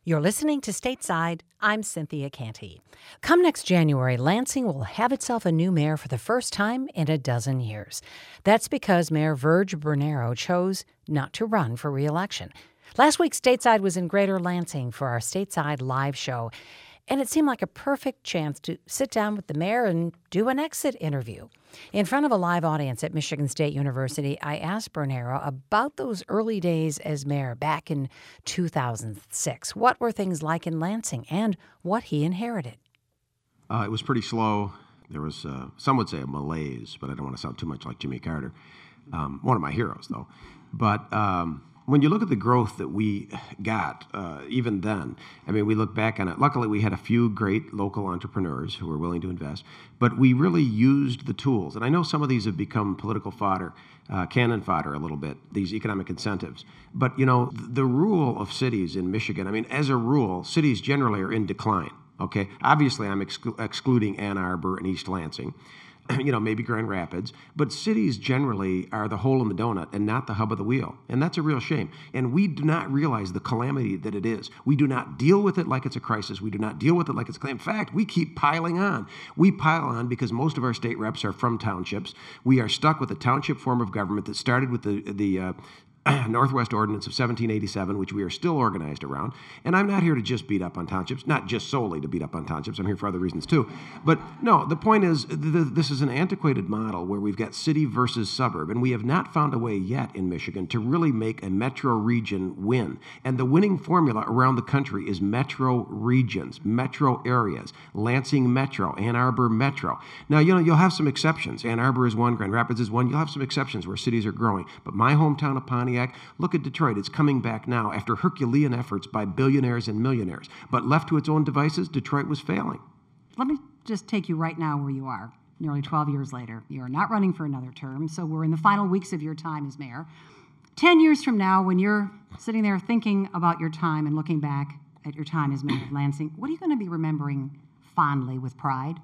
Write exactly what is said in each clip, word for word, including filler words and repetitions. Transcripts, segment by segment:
You're listening to Stateside. I'm Cynthia Canty. Come next January, Lansing will have itself a new mayor for the first time in a dozen years. That's because Mayor Virg Bernero chose not to run for re-election. Last week, Stateside was in Greater Lansing for our Stateside live show, and it seemed like a perfect chance to sit down with the mayor and do an exit interview. In front of a live audience at Michigan State University, I asked Bernero about those early days as mayor back in two thousand six. What were things like in Lansing and what he inherited? Uh, it was pretty slow. There was, uh, some would say, a malaise, but I don't want to sound too much like Jimmy Carter. Um, one of my heroes, though. But um, when you look at the growth that we got, uh, even then, I mean, we look back on it. Luckily, we had a few great local entrepreneurs who were willing to invest, but we really used the tools. And I know some of these have become political fodder, uh, cannon fodder a little bit, these economic incentives. But, you know, the rule of cities in Michigan, I mean, as a rule, cities generally are in decline, okay? Obviously, I'm exclu- excluding Ann Arbor and East Lansing. You know, maybe Grand Rapids, but cities generally are the hole in the donut and not the hub of the wheel. And that's a real shame. And we do not realize the calamity that it is. We do not deal with it like it's a crisis. We do not deal with it like it's a, in fact, we keep piling on. We pile on because most of our state reps are from townships. We are stuck with a township form of government that started with the, the uh, Northwest Ordinance of seventeen eighty-seven, which we are still organized around. And I'm not here to just beat up on townships, not just solely to beat up on townships. I'm here for other reasons too. But no, the point is, th- th- this is an antiquated model where we've got city versus suburb, and we have not found a way yet in Michigan to really make a metro region win. And the winning formula around the country is metro regions, metro areas, Lansing Metro, Ann Arbor Metro. Now, you know, you'll have some exceptions. Ann Arbor is one, Grand Rapids is one. You'll have some exceptions where cities are growing. But my hometown of Pontiac, look at Detroit. It's coming back now after Herculean efforts by billionaires and millionaires. But left to its own devices, Detroit was failing. Let me just take you right now where you are, nearly twelve years later. You're not running for another term, so we're in the final weeks of your time as mayor. Ten years from now, when you're sitting there thinking about your time and looking back at your time as mayor of Lansing, what are you going to be remembering fondly with pride?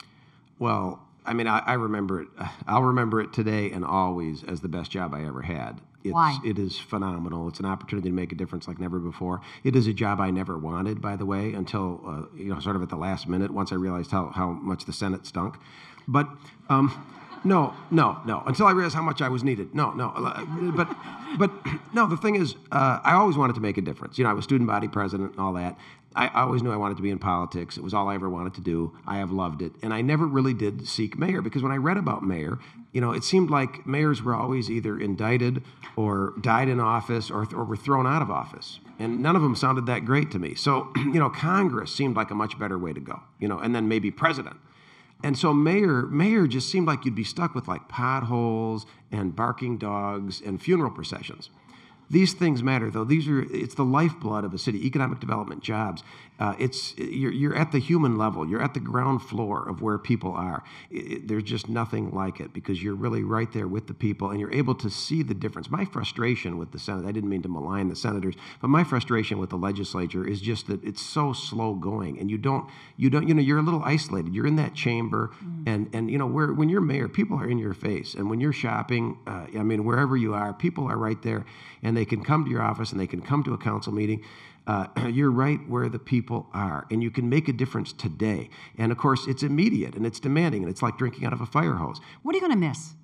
Well, I mean, I, I remember it. I'll remember it today and always as the best job I ever had. It's, Why? It is phenomenal. It's an opportunity to make a difference like never before. It is a job I never wanted, by the way, until, uh, you know, sort of at the last minute, once I realized how, how much the Senate stunk. But, um, no, no, no, until I realized how much I was needed. No, no, but, but no, the thing is, uh, I always wanted to make a difference. You know, I was student body president and all that. I always knew I wanted to be in politics. It was all I ever wanted to do. I have loved it. And I never really did seek mayor because when I read about mayor, you know, it seemed like mayors were always either indicted or died in office or, or were thrown out of office. And none of them sounded that great to me. So, you know, Congress seemed like a much better way to go, you know, and then maybe president. And so mayor, mayor just seemed like you'd be stuck with like potholes and barking dogs and funeral processions. These things matter, though. These are, it's the lifeblood of a city, economic development, jobs. Uh, it's, you're, you're at the human level. You're at the ground floor of where people are. It, it, there's just nothing like it because you're really right there with the people and you're able to see the difference. My frustration with the Senate, I didn't mean to malign the senators, but my frustration with the legislature is just that it's so slow going and you don't, you don't, you know, you're a little isolated. You're in that chamber mm. and, and, you know, where, when you're mayor, people are in your face. And when you're shopping, uh, I mean, wherever you are, people are right there and they can come to your office and they can come to a council meeting. Uh, you're right where the people are, and you can make a difference today. And of course, it's immediate and it's demanding, and it's like drinking out of a fire hose. What are you going to miss?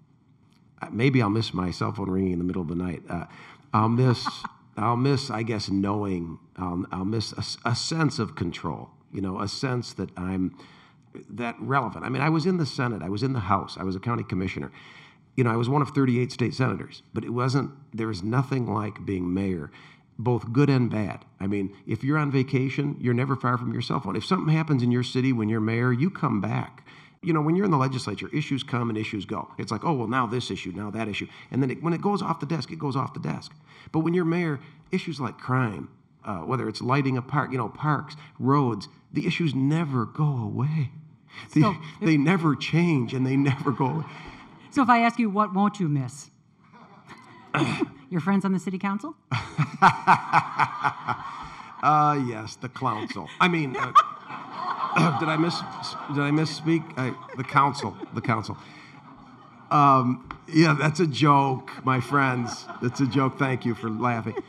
Uh, maybe I'll miss my cell phone ringing in the middle of the night. Uh, I'll miss, I'll miss, I guess, knowing. I'll, I'll miss a, a sense of control. You know, a sense that I'm that relevant. I mean, I was in the Senate, I was in the House, I was a county commissioner. You know, I was one of thirty-eight state senators, but it wasn't. There was nothing like being mayor. Both good and bad. I mean, if you're on vacation, you're never far from your cell phone. If something happens in your city when you're mayor, you come back. You know, when you're in the legislature, issues come and issues go. It's like, oh, well, now this issue, now that issue. And then it, when it goes off the desk, it goes off the desk. But when you're mayor, issues like crime, uh, whether it's lighting a park, you know, parks, roads, the issues never go away. They, so, they never change and they never go away. So if I ask you, what won't you miss? Your friends on the city council? uh, yes, the council. I mean, uh, did I miss? Did I misspeak? I, the council. The council. Um, yeah, that's a joke, my friends. That's a joke. Thank you for laughing.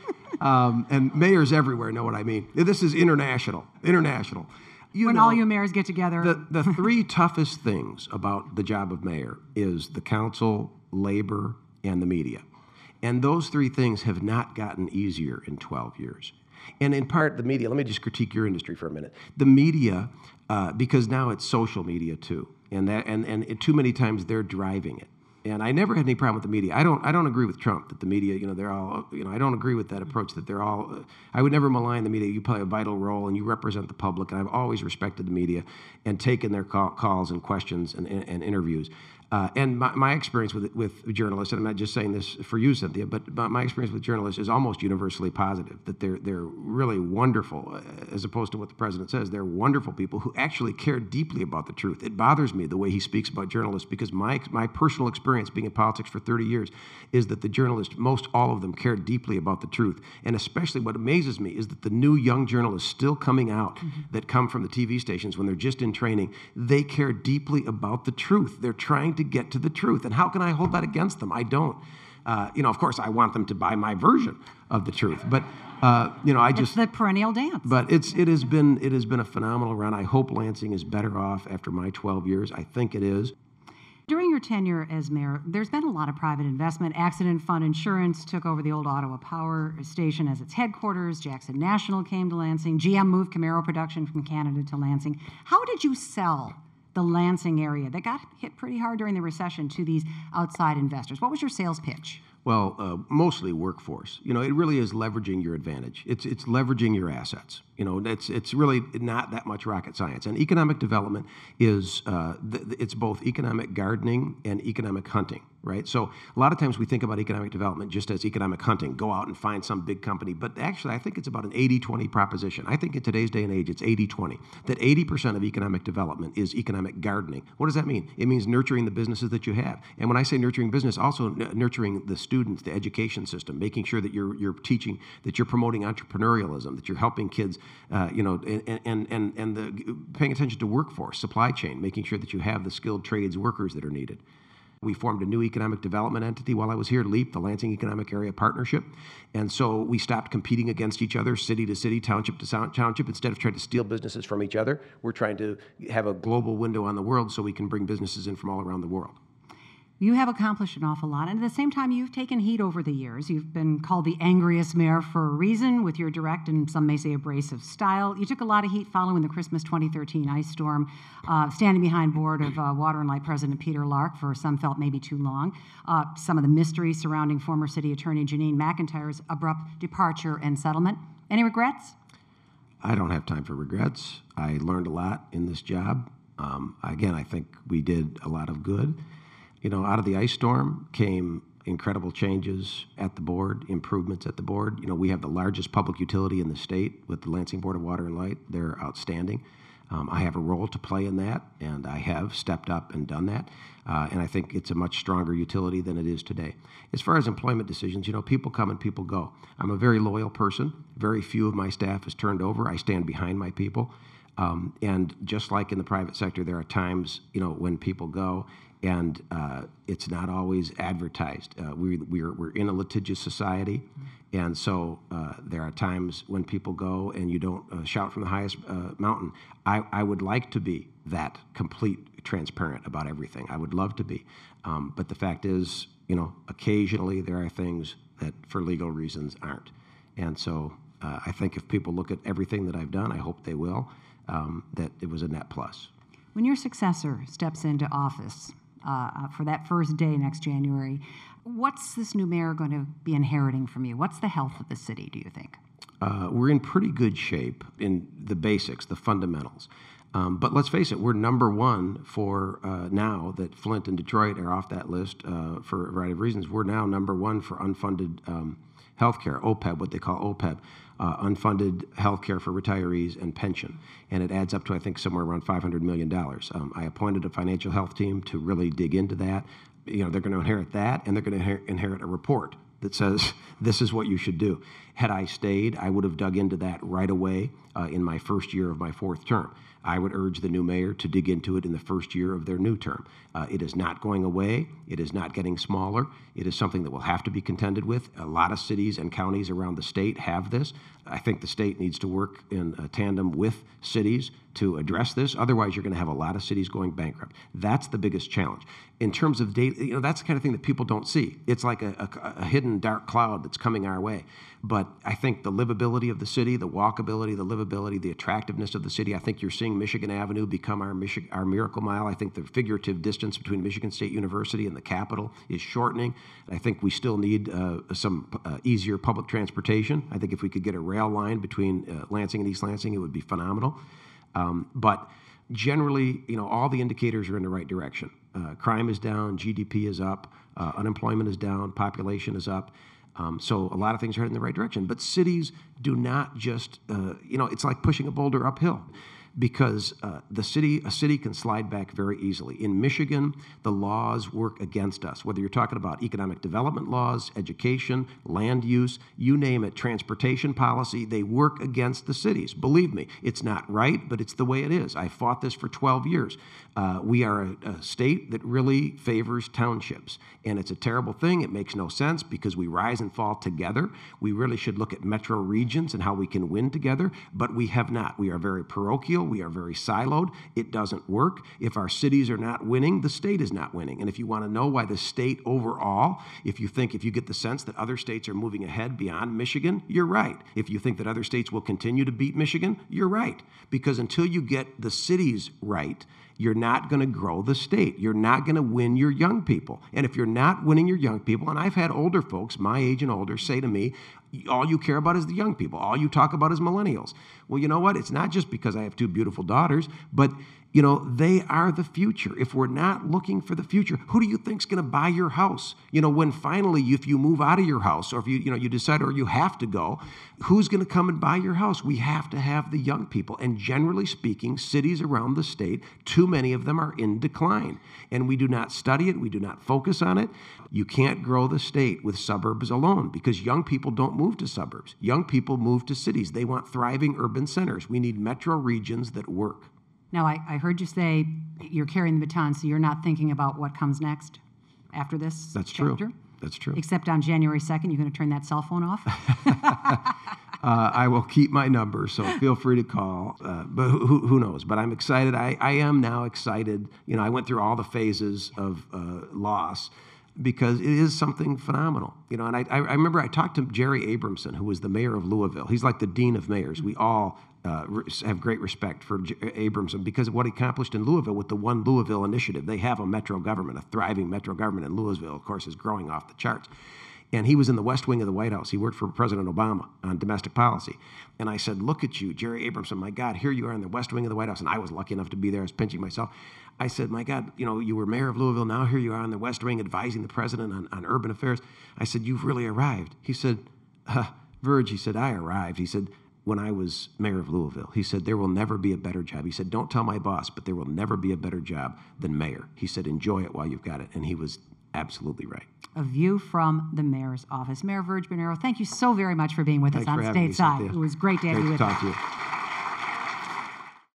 um, and mayors everywhere know what I mean. This is international, international. You when know, all you mayors get together. The, the three toughest things about the job of mayor is the council, labor, and the media. And those three things have not gotten easier in twelve years. And in part, the media, let me just critique your industry for a minute. The media, uh, because now it's social media too, and that and, and it, too many times they're driving it. And I never had any problem with the media. I don't. I don't agree with Trump that the media, you know, they're all. You know, I don't agree with that approach that they're all. Uh, I would never malign the media. You play a vital role, and you represent the public. And I've always respected the media, and taken their call, calls and questions and, and, and interviews. Uh, and my, my experience with with journalists, and I'm not just saying this for you, Cynthia, but, but my experience with journalists is almost universally positive. That they're they're really wonderful, uh, as opposed to what the president says. They're wonderful people who actually care deeply about the truth. It bothers me the way he speaks about journalists, because my my personal experience being in politics for thirty years is that the journalists, most all of them, care deeply about the truth. And especially what amazes me is that the new young journalists still coming out mm-hmm. that come from the T V stations when they're just in training, they care deeply about the truth. They're trying to get to the truth. And how can I hold that against them? I don't. Uh, you know, of course, I want them to buy my version of the truth. But, uh, you know, I just... It's the perennial dance. But it's, it, has been, it has been a phenomenal run. I hope Lansing is better off after my twelve years. I think it is. During your tenure as mayor, there's been a lot of private investment. Accident Fund Insurance took over the old Ottawa Power Station as its headquarters. Jackson National came to Lansing. G M moved Camaro production from Canada to Lansing. How did you sell the Lansing area that got hit pretty hard during the recession to these outside investors? What was your sales pitch? Well, uh, mostly workforce. You know, it really is leveraging your advantage. It's it's leveraging your assets. You know, it's it's really not that much rocket science. And economic development is uh, th- it's both economic gardening and economic hunting, right? So a lot of times we think about economic development just as economic hunting. Go out and find some big company. But actually, I think it's about an eighty twenty proposition. I think in today's day and age, it's eighty twenty. That eighty percent of economic development is economic gardening. What does that mean? It means nurturing the businesses that you have. And when I say nurturing business, also n- nurturing the students, the education system, making sure that you're you're teaching, that you're promoting entrepreneurialism, that you're helping kids, uh, you know, and and and and the paying attention to workforce, supply chain, making sure that you have the skilled trades workers that are needed. We formed a new economic development entity while I was here, LEAP, the Lansing Economic Area Partnership. And so we stopped competing against each other, city to city, township to township. Instead of trying to steal businesses from each other, we're trying to have a global window on the world so we can bring businesses in from all around the world. You have accomplished an awful lot, and at the same time, you've taken heat over the years. You've been called the angriest mayor for a reason, with your direct and some may say abrasive style. You took a lot of heat following the Christmas twenty thirteen ice storm, uh, standing behind board of uh, Water and Light President Peter Lark for some felt maybe too long. Uh, some of the mystery surrounding former city attorney Janine McIntyre's abrupt departure and settlement. Any regrets? I don't have time for regrets. I learned a lot in this job. Um, again, I think we did a lot of good. You know, out of the ice storm came incredible changes at the board, improvements at the board. You know, we have the largest public utility in the state with the Lansing Board of Water and Light. They're outstanding. Um, I have a role to play in that, and I have stepped up and done that. Uh, and I think it's a much stronger utility than it is today. As far as employment decisions, you know, people come and people go. I'm a very loyal person. Very few of my staff is turned over. I stand behind my people. Um, and just like in the private sector, there are times, you know, when people go, and uh, it's not always advertised. Uh, we, we're, we're in a litigious society, and so uh, there are times when people go and you don't uh, shout from the highest uh, mountain. I, I would like to be that complete transparent about everything. I would love to be. Um, but the fact is, you know, occasionally there are things that for legal reasons aren't. And so uh, I think if people look at everything that I've done, I hope they will, um, that it was a net plus. When your successor steps into office, Uh, for that first day next January, what's this new mayor going to be inheriting from you? What's the health of the city, do you think? Uh, we're in pretty good shape in the basics, the fundamentals. Um, but let's face it, we're number one for uh, now that Flint and Detroit are off that list uh, for a variety of reasons. We're now number one for unfunded um, health care, O P E B, what they call O P E B, uh, unfunded health care for retirees and pension. And it adds up to, I think, somewhere around five hundred million dollars. Um, I appointed a financial health team to really dig into that. You know, they're going to inherit that, and they're going to inher- inherit a report that says this is what you should do. Had I stayed, I would have dug into that right away uh, in my first year of my fourth term. I would urge the new mayor to dig into it in the first year of their new term. Uh, it is not going away. It is not getting smaller. It is something that will have to be contended with. A lot of cities and counties around the state have this. I think the state needs to work in a tandem with cities to address this. Otherwise, you're going to have a lot of cities going bankrupt. That's the biggest challenge. In terms of data, you know, that's the kind of thing that people don't see. It's like a, a, a hidden dark cloud that's coming our way. But I think the livability of the city, the walkability, the livability, the attractiveness of the city, I think you're seeing Michigan Avenue become our, Michi- our Miracle Mile. I think the figurative distance between Michigan State University and the Capitol is shortening. I think we still need uh, some uh, easier public transportation. I think if we could get a rail line between uh, Lansing and East Lansing, it would be phenomenal. Um, but generally, you know, all the indicators are in the right direction. Uh, crime is down, G D P is up, uh, unemployment is down, population is up. Um, so a lot of things are heading in the right direction. But cities do not just, uh, you know, it's like pushing a boulder uphill. Because uh, the city, a city can slide back very easily. In Michigan, the laws work against us. Whether you're talking about economic development laws, education, land use, you name it, transportation policy, they work against the cities. Believe me, it's not right, but it's the way it is. I fought this for twelve years. Uh, we are a, a state that really favors townships, and it's a terrible thing. It makes no sense because we rise and fall together. We really should look at metro regions and how we can win together, but we have not. We are very parochial. We are very siloed. It doesn't work. If our cities are not winning, the state is not winning. And if you want to know why the state overall, if you think, if you get the sense that other states are moving ahead beyond Michigan, you're right. If you think that other states will continue to beat Michigan, you're right. Because until you get the cities right, you're not going to grow the state. You're not going to win your young people. And if you're not winning your young people, and I've had older folks, my age and older, say to me, all you care about is the young people. All you talk about is millennials. Well, you know what? It's not just because I have two beautiful daughters, but you know, they are the future. If we're not looking for the future, who do you think's going to buy your house? You know, when finally, if you move out of your house, or if you, you know, you decide, or you have to go, who's going to come and buy your house? We have to have the young people. And generally speaking, cities around the state, too many of them are in decline. And we do not study it. We do not focus on it. You can't grow the state with suburbs alone because young people don't move to suburbs. Young people move to cities. They want thriving urban centers. We need metro regions that work. Now, I, I heard you say you're carrying the baton, so you're not thinking about what comes next after this That's chapter? true. That's true. Except on January second, you're going to turn that cell phone off? uh, I will keep my number, so feel free to call. Uh, but who, who knows? But I'm excited. I, I am now excited. You know, I went through all the phases of uh, loss because it is something phenomenal. You know, and I, I remember I talked to Jerry Abramson, who was the mayor of Louisville. He's like the dean of mayors. We all Uh, have great respect for J- Abramson because of what he accomplished in Louisville with the One Louisville initiative. They have a metro government, a thriving metro government in Louisville, of course, is growing off the charts. And he was in the West Wing of the White House. He worked for President Obama on domestic policy. And I said, look at you, Jerry Abramson, my God, here you are in the West Wing of the White House. And I was lucky enough to be there. I was pinching myself. I said, my God, you know, you were mayor of Louisville. Now here you are in the West Wing advising the president on, on urban affairs. I said, you've really arrived. He said, uh, Verge, he said, I arrived. He said, when I was mayor of Louisville, he said, there will never be a better job. He said, don't tell my boss, but there will never be a better job than mayor. He said, enjoy it while you've got it. And he was absolutely right. A view from the mayor's office. Mayor Verge Bernero, thank you so very much for being with Thanks us on for having me, Stateside. Cynthia. It was great to have Great you with to us. talk to you.